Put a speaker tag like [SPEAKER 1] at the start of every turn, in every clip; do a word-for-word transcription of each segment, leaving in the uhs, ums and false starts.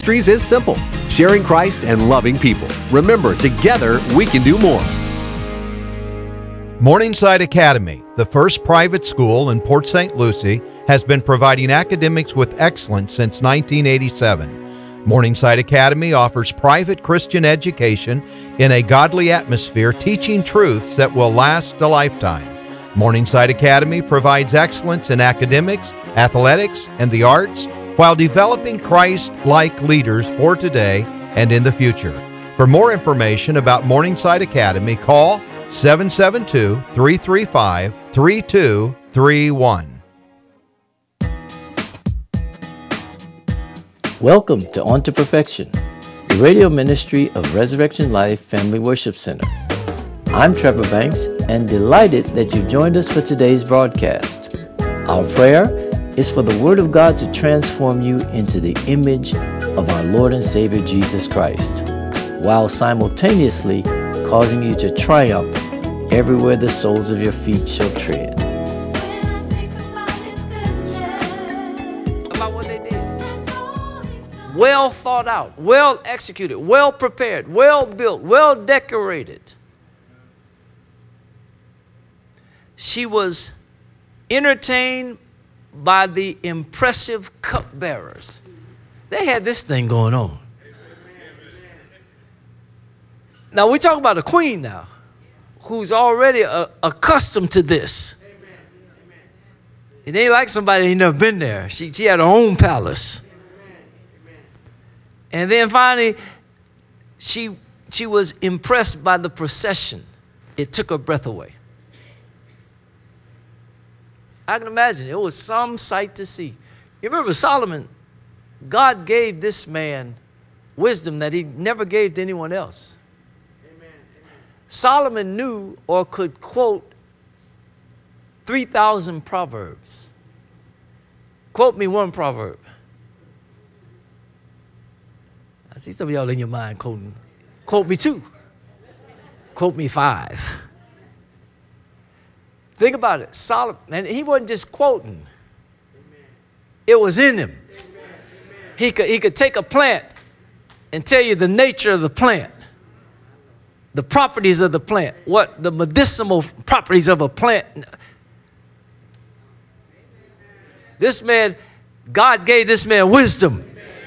[SPEAKER 1] Ministries is simple, sharing Christ and loving people. Remember, together we can do more.
[SPEAKER 2] Morningside Academy, the first private school in Port Saint Lucie, has been providing academics with excellence since nineteen eighty-seven. Morningside Academy offers private Christian education in a godly atmosphere, teaching truths that will last a lifetime. Morningside Academy provides excellence in academics, athletics, and the arts, while developing Christ-like leaders for today and in the future. For more information about Morningside Academy, call seven seven two, three three five, three two three one.
[SPEAKER 3] Welcome to On to Perfection, the radio ministry of Resurrection Life Family Worship Center. I'm Trevor Banks and delighted that you've joined us for today's broadcast. Our prayer is for the Word of God to transform you into the image of our Lord and Savior Jesus Christ, while simultaneously causing you to triumph everywhere the soles of your feet shall tread.
[SPEAKER 4] About what they did. Well thought out, well executed, well prepared, well built, well decorated. She was entertained by the impressive cupbearers. They had this thing going on. Now we talk about a queen now, who's already uh, accustomed to this. It ain't like somebody ain't never been there. She, she had her own palace. And then finally, she, she was impressed by the procession. It took her breath away. I can imagine it was some sight to see. You remember Solomon, God gave this man wisdom that he never gave to anyone else. Solomon knew or could quote three thousand proverbs. Quote me one proverb. I see some of y'all in your mind quoting. Quote me two. Quote me five. Think about it. Solomon, and he wasn't just quoting. It was in him. He could, he could take a plant and tell you the nature of the plant. The properties of the plant, what the medicinal properties of a plant. This man, God gave this man wisdom.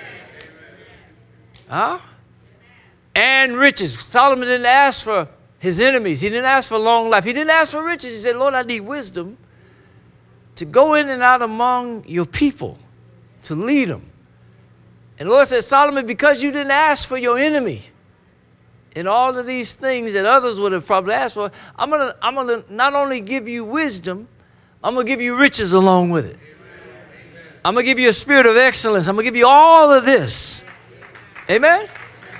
[SPEAKER 4] Huh? And riches. Solomon didn't ask for his enemies. He didn't ask for long life. He didn't ask for riches. He said, Lord, I need wisdom to go in and out among your people, to lead them. And the Lord said, Solomon, because you didn't ask for your enemy, and all of these things that others would have probably asked for, I'm going to I'm gonna not only give you wisdom, I'm going to give you riches along with it. Amen. I'm going to give you a spirit of excellence. I'm going to give you all of this. Amen? Amen?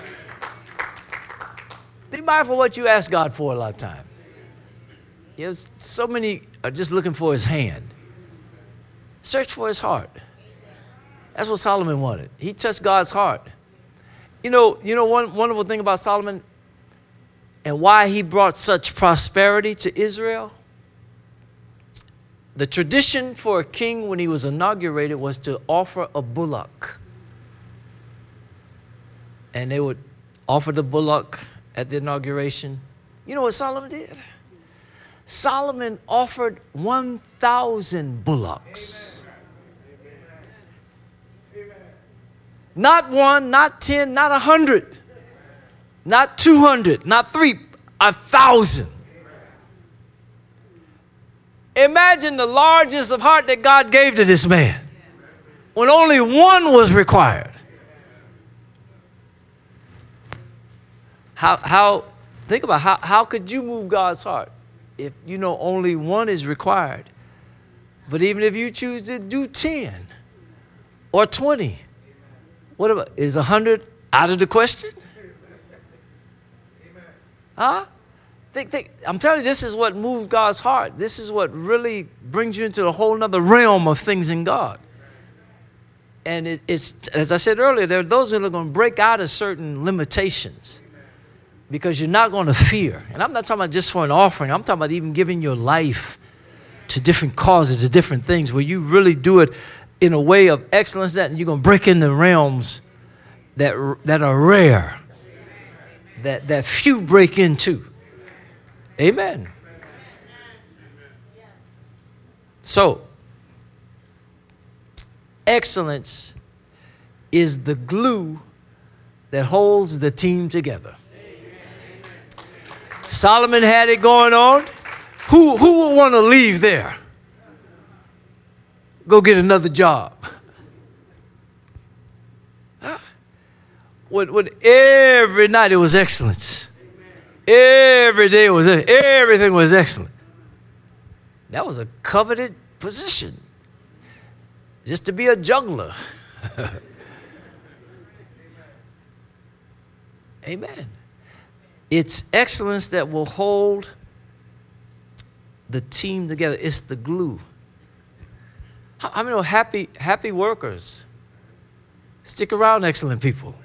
[SPEAKER 4] Be mindful of what you ask God for a lot of time. You know, so many are just looking for his hand. Search for his heart. That's what Solomon wanted. He touched God's heart. You know, you know one wonderful thing about Solomon and why he brought such prosperity to Israel? The tradition for a king when he was inaugurated was to offer a bullock. And they would offer the bullock at the inauguration. You know what Solomon did? Solomon offered one thousand bullocks. Not one, not ten, not a hundred, not two hundred, not three, a thousand. Imagine the largest of heart that God gave to this man when only one was required. How, how, think about how, how could you move God's heart if you know only one is required? But even if you choose to do ten or twenty, what about, is a hundred out of the question? Huh? Think, think, I'm telling you, this is what moves God's heart. This is what really brings you into a whole nother realm of things in God. And it, it's, as I said earlier, there are those who are going to break out of certain limitations because you're not going to fear. And I'm not talking about just for an offering. I'm talking about even giving your life to different causes, to different things where you really do it in a way of excellence, that and you're going to break into realms that, that are rare, that, that few break into. Amen. So, excellence is the glue that holds the team together. Solomon had it going on. Who, who would want to leave there? Go get another job. Huh? What, what, every night it was excellence. Every day it was, everything was excellent. That was a coveted position. Just to be a juggler. Amen. It's excellence that will hold the team together. It's the glue. How many know happy, happy workers stick around excellent people?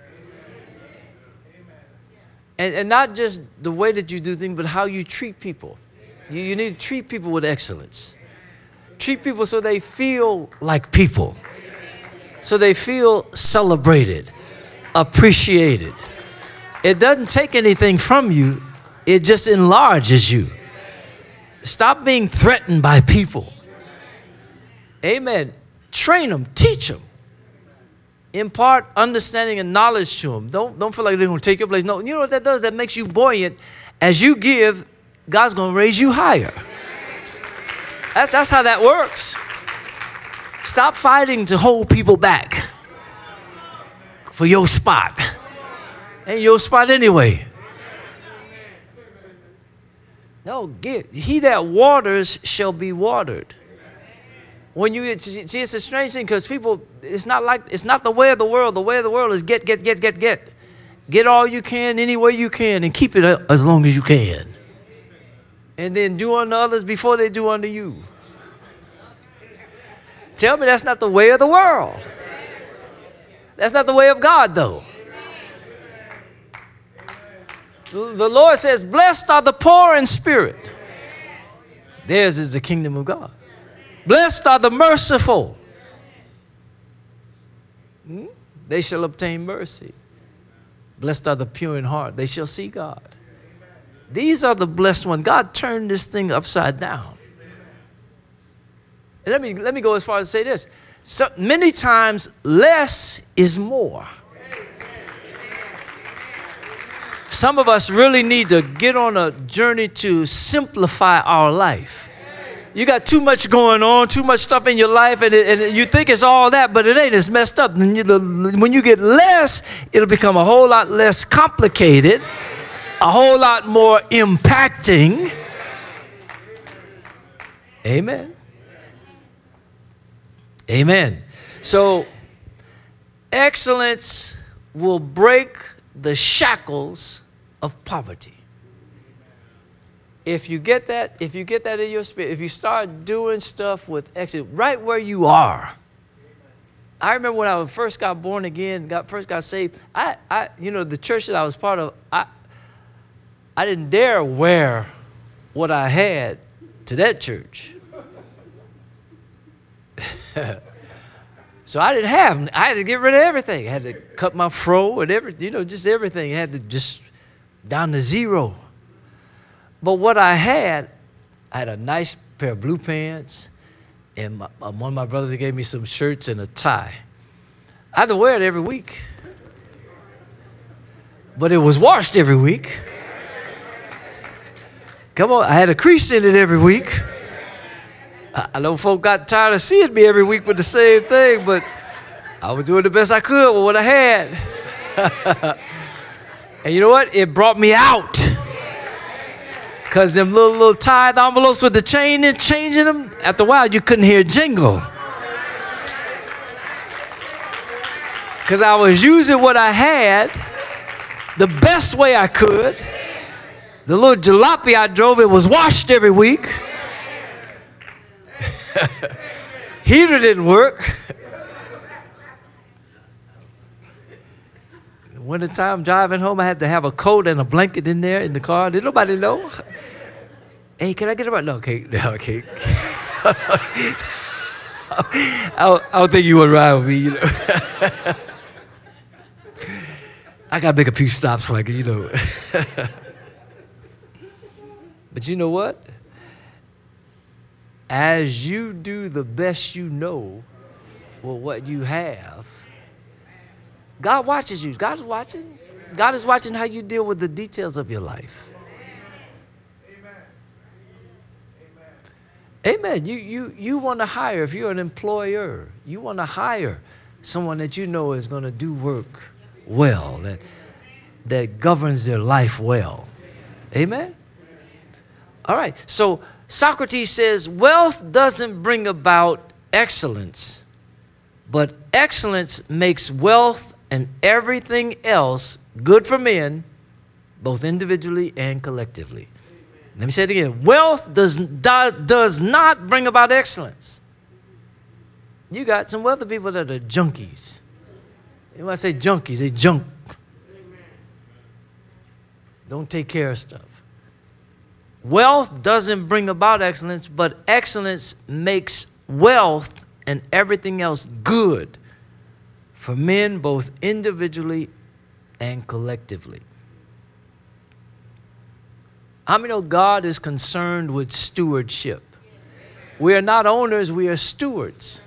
[SPEAKER 4] And, and not just the way that you do things, but how you treat people. You, you need to treat people with excellence. Treat people so they feel like people. So they feel celebrated, appreciated. It doesn't take anything from you. It just enlarges you. Stop being threatened by people. Amen. Train them, teach them. Impart understanding and knowledge to them. Don't, don't feel like they're going to take your place. No, you know what that does? That makes you buoyant. As you give, God's going to raise you higher. That's, that's how that works. Stop fighting to hold people back for your spot. Ain't your spot anyway. No, give. He that waters shall be watered. When you see, it's a strange thing because people, it's not like, it's not the way of the world. The way of the world is get, get, get, get, get. Get all you can, any way you can, and keep it as long as you can. And then do unto others before they do unto you. Tell me that's not the way of the world. That's not the way of God, though. The Lord says, blessed are the poor in spirit. Theirs is the kingdom of God. Blessed are the merciful. Hmm? They shall obtain mercy. Blessed are the pure in heart. They shall see God. These are the blessed ones. God turned this thing upside down. And let me, let me go as far as to say this. So many times, less is more. Some of us really need to get on a journey to simplify our life. You got too much going on, too much stuff in your life, and, it, and you think it's all that, but it ain't. It's messed up. And you, when you get less, it'll become a whole lot less complicated, a whole lot more impacting. Amen. Amen. So, excellence will break the shackles of poverty. If you get that, if you get that in your spirit, if you start doing stuff with excellence, right where you are. I remember when I first got born again, got first got saved. I, I, you know, the church that I was part of, I, I didn't dare wear what I had to that church. So I didn't have, I had to get rid of everything. I had to cut my fro and everything, you know, just everything. I had to just down to zero. But what I had, I had a nice pair of blue pants, and my, one of my brothers gave me some shirts and a tie. I had to wear it every week. But it was washed every week. Come on, I had a crease in it every week. I know folk got tired of seeing me every week with the same thing, but I was doing the best I could with what I had. And you know what? It brought me out. Because them little, little tied envelopes with the chain and changing them, after a while you couldn't hear jingle. Because I was using what I had the best way I could. The little jalopy I drove, it was washed every week. Heater didn't work. Wintertime driving home, I had to have a coat and a blanket in there in the car. Did nobody know? Hey, can I get a ride? No, okay, no, okay. I, don't, I don't think you would ride with me, you know. I got to make a few stops so I can, you know. But you know what? As you do the best you know with what you have, God watches you. God is watching. God is watching how you deal with the details of your life. Amen. Amen. Amen. You, you, you want to hire, if you're an employer, you want to hire someone that you know is going to do work well, that, that governs their life well. Amen. All right. So Socrates says, wealth doesn't bring about excellence, but excellence makes wealth and everything else good for men, both individually and collectively. Let me say it again. Wealth does, do, does not bring about excellence. You got some wealthy people that are junkies. You want to say junkies, they junk. Don't take care of stuff. Wealth doesn't bring about excellence, but excellence makes wealth and everything else good for men, both individually and collectively. How many know God is concerned with stewardship? We are not owners, we are stewards.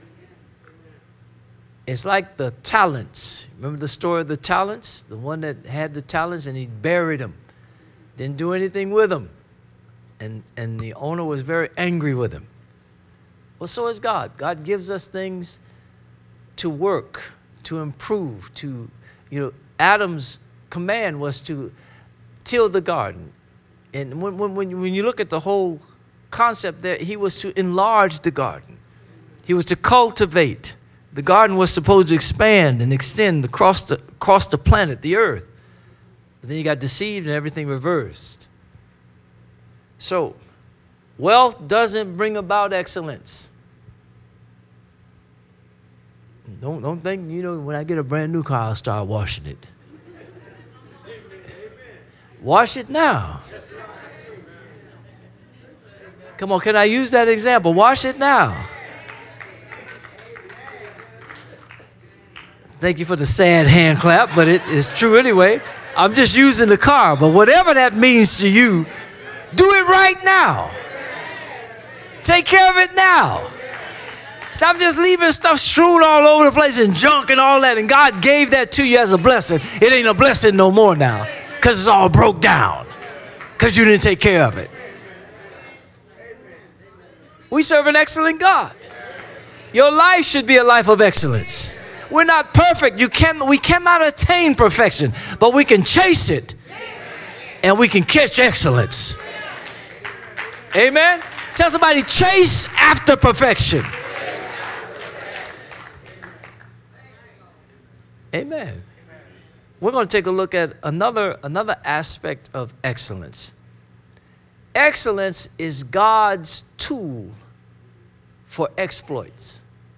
[SPEAKER 4] It's like the talents. Remember the story of the talents? The one that had the talents and he buried them. Didn't do anything with them. And, and the owner was very angry with him. Well, so is God. God gives us things to work, to improve, to, you know, Adam's command was to till the garden. And when, when, when you look at the whole concept there, he was to enlarge the garden. He was to cultivate. The garden was supposed to expand and extend across the, across the planet, the earth. But then he got deceived and everything reversed. So, wealth doesn't bring about excellence. Don't, don't think, you know, when I get a brand new car, I'll start washing it. Wash it now. Come on, can I use that example? Wash it now. Thank you for the sad hand clap, but it is true anyway. I'm just using the car, but whatever that means to you, do it right now. Take care of it now. Stop just leaving stuff strewn all over the place and junk and all that. And God gave that to you as a blessing. It ain't a blessing no more now because it's all broke down because you didn't take care of it. We serve an excellent God. Your life should be a life of excellence. We're not perfect. You can, we cannot attain perfection, but we can chase it and we can catch excellence. Amen. Tell somebody, chase after perfection. Amen. We're going to take a look at another, another aspect of excellence. Excellence is God's tool for exploits.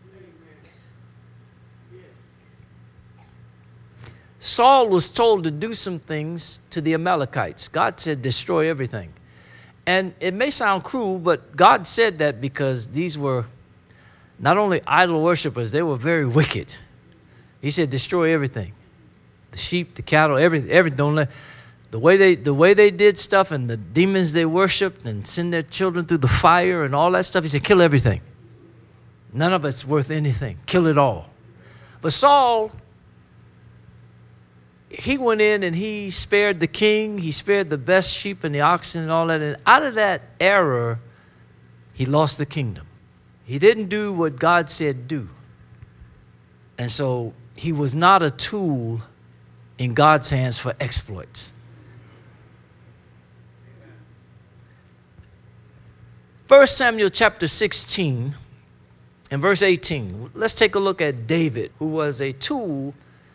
[SPEAKER 4] Saul was told to do some things to the Amalekites. God said, destroy everything. And it may sound cruel, but God said that because these were not only idol worshipers, they were very wicked. He said, destroy everything. The sheep, the cattle, everything, everything. Don't let, the way they, the way they did stuff and the demons they worshiped and send their children through the fire and all that stuff. He said, kill everything. None of it's worth anything. Kill it all. But Saul, he went in and he spared the king. He spared the best sheep and the oxen and all that. And out of that error, he lost the kingdom. He didn't do what God said do. And so he was not a tool in God's hands for exploits. First Samuel chapter sixteen and verse eighteen. Let's take a look at David, who was a tool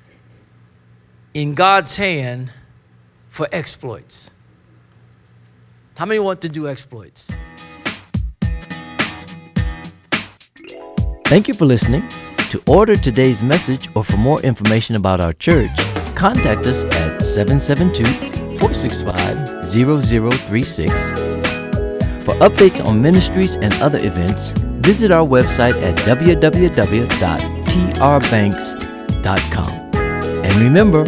[SPEAKER 4] in God's hand for exploits. How many want to do exploits?
[SPEAKER 3] Thank you for listening. To order today's message or for more information about our church, contact us at seven seven two, four six five, zero zero three six. For updates on ministries and other events, visit our website at w w w dot t r banks dot com. And remember,